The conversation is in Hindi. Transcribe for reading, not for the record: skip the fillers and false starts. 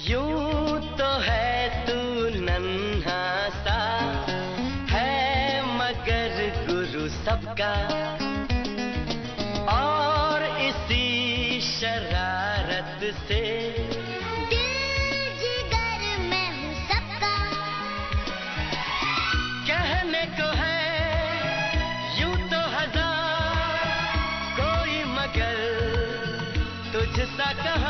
यूं तो है तू नन्हा सा, है मगर गुरु सबका, और इसी शरारत से दिल जिगर मैं हूँ सबका। कहने को है यूं तो हजार, कोई मगर तुझ सा कहाँ।